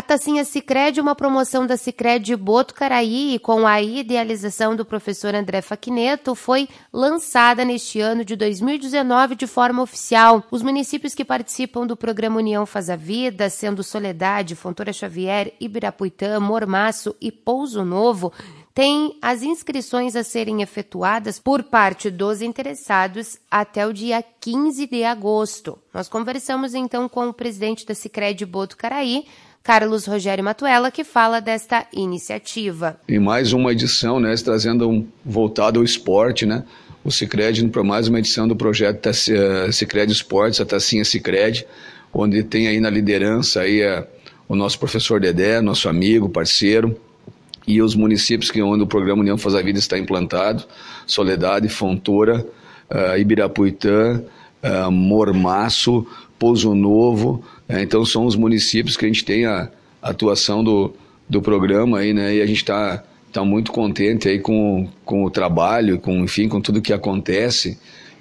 Tacinha Sicredi, uma promoção da Sicredi Botucaraí, com a idealização do professor André Faquineto, foi lançada neste ano de 2019 de forma oficial. Os municípios que participam do programa União Faz a Vida, sendo Soledade, Fontoura Xavier, Ibirapuitã, Mormaço e Pouso Novo, tem as inscrições a serem efetuadas por parte dos interessados até o dia 15 de agosto. Nós conversamos então com o presidente da Sicredi Botucaraí, Carlos Rogério Matuella, que fala desta iniciativa. Em mais uma edição, né, trazendo voltado ao esporte, né, o Sicredi para mais uma edição do projeto Sicredi Esportes, a Tacinha Sicredi, onde tem aí na liderança aí o nosso professor Dedé, nosso amigo, parceiro, e os municípios onde o programa União Faz a Vida está implantado: Soledade, Fontoura, Ibirapuitã, Mormaço, Pouso Novo. Então são os municípios que a gente tem a atuação do programa aí, né? E a gente está muito contente aí com o trabalho, enfim, com tudo que acontece.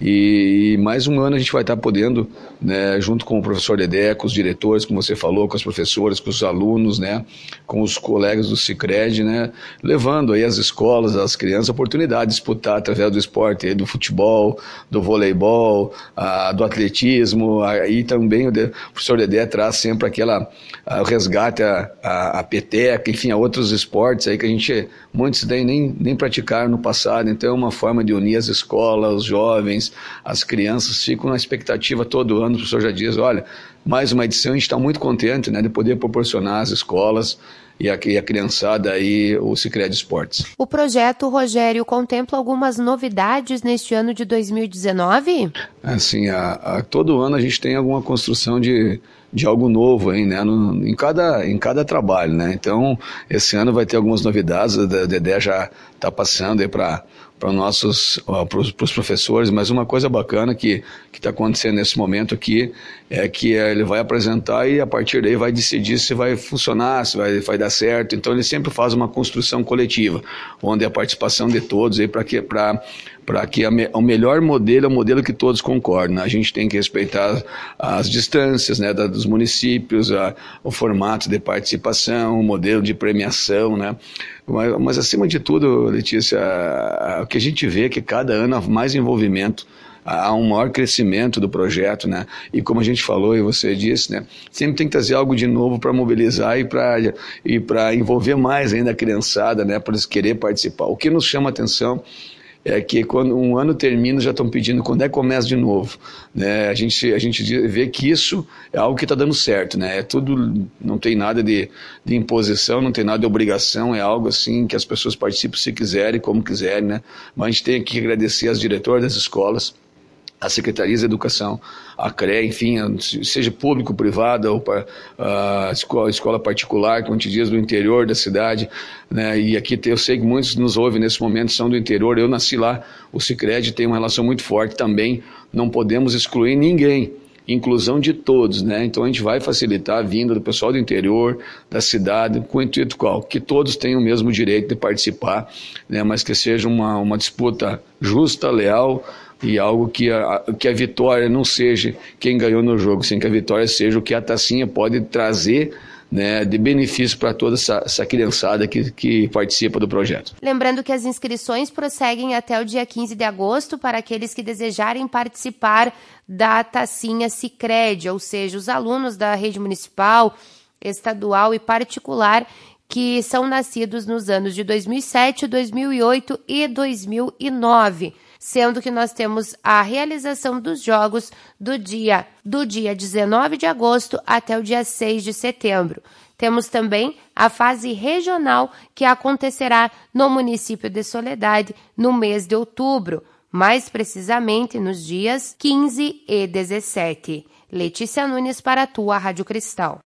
E mais um ano a gente vai estar podendo, né, junto com o professor Dedé, com os diretores, como você falou, com as professoras, com os alunos, né, com os colegas do Sicredi, né, levando aí às escolas, às crianças, a oportunidade de disputar através do esporte, do futebol, do voleibol, do atletismo. Aí também o professor Dedé traz sempre o resgate a peteca, enfim, a outros esportes aí que a gente, muitos nem praticaram no passado. Então é uma forma de unir as escolas, os jovens, as crianças. Ficam na expectativa todo ano. O professor já diz: olha, mais uma edição, a gente está muito contente, né, de poder proporcionar às escolas e a criançada aí o Sicredi Esportes. O projeto, Rogério, contempla algumas novidades neste ano de 2019? Assim, todo ano a gente tem alguma construção de algo novo aí, né, em cada trabalho, né? Então, esse ano vai ter algumas novidades. O Dedé já está passando aí para os professores, mas uma coisa bacana que está acontecendo nesse momento aqui é que ele vai apresentar e a partir daí vai decidir se vai funcionar, se vai dar certo. Então ele sempre faz uma construção coletiva, onde a participação de todos aí para que o melhor modelo é o modelo que todos concordam. A gente tem que respeitar as distâncias, né, dos municípios, o formato de participação, o modelo de premiação, né? Mas acima de tudo, Letícia, o que a gente vê é que cada ano há mais envolvimento, há um maior crescimento do projeto, né? E como a gente falou e você disse, né, sempre tem que trazer algo de novo para mobilizar e para envolver mais ainda a criançada, né, para eles querer participar. O que nos chama a atenção é que quando um ano termina, já estão pedindo quando é que começa de novo, né? A gente vê que isso é algo que está dando certo, né? É tudo, não tem nada de imposição, não tem nada de obrigação, é algo assim que as pessoas participam se quiserem, como quiserem, né? Mas a gente tem que agradecer às diretoras das escolas, a Secretaria de Educação, a CRE, enfim, seja público, privada, ou a escola particular, como a gente diz, do interior da cidade, né? E aqui eu sei que muitos nos ouvem nesse momento, são do interior. Eu nasci lá, o Sicredi tem uma relação muito forte também, não podemos excluir ninguém, inclusão de todos, né? Então a gente vai facilitar a vinda do pessoal do interior, da cidade, com o intuito qual? Que todos tenham o mesmo direito de participar, né? Mas que seja uma disputa justa, leal, e algo que a vitória não seja quem ganhou no jogo, sim, que a vitória seja o que a tacinha pode trazer, né, de benefício para toda essa criançada que participa do projeto. Lembrando que as inscrições prosseguem até o dia 15 de agosto para aqueles que desejarem participar da Tacinha Sicredi, ou seja, os alunos da rede municipal, estadual e particular que são nascidos nos anos de 2007, 2008 e 2009. Sendo que nós temos a realização dos jogos do dia 19 de agosto até o dia 6 de setembro. Temos também a fase regional, que acontecerá no município de Soledade no mês de outubro, mais precisamente nos dias 15 e 17. Letícia Nunes para a tua Rádio Cristal.